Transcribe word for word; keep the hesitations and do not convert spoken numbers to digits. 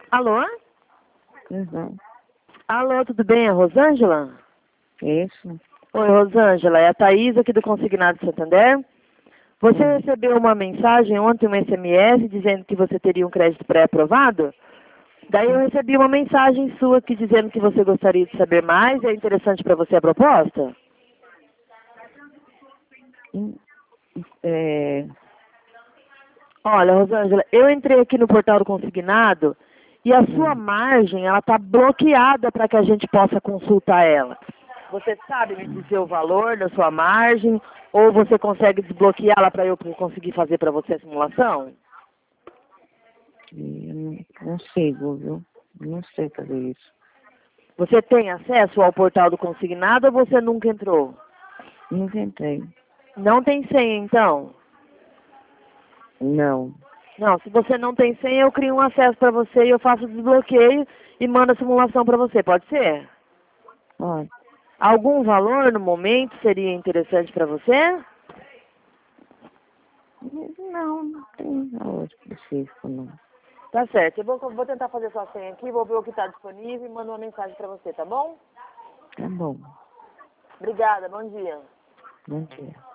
Alô? Uhum. Alô, tudo bem? É a Rosângela? Isso. Oi, Rosângela. É a Thaís aqui do Consignado Santander. Você Hum. recebeu uma mensagem ontem, um S M S, dizendo que você teria um crédito pré-aprovado? Daí eu recebi uma mensagem sua aqui dizendo que você gostaria de saber mais. É interessante para você a proposta? Hum, É, Olha, Rosângela, eu entrei aqui no portal do Consignado e a sua hum, margem, ela está bloqueada para que a gente possa consultar ela. Você sabe me dizer o valor da sua margem ou você consegue desbloqueá-la para eu conseguir fazer para você a simulação? eu não consigo, viu? Não sei fazer isso. Você tem acesso ao portal do Consignado ou você nunca entrou? Nunca entrei. Não tem senha, então? Não. Não, se você não tem senha, eu crio um acesso para você e eu faço o desbloqueio e mando a simulação para você, pode ser? Olha, Algum valor no momento seria interessante para você? não, não tem valor específico, não. Tá certo, eu vou, vou tentar fazer sua senha aqui, vou ver o que está disponível e mando uma mensagem para você, tá bom? Tá bom. Obrigada, bom dia. Bom dia.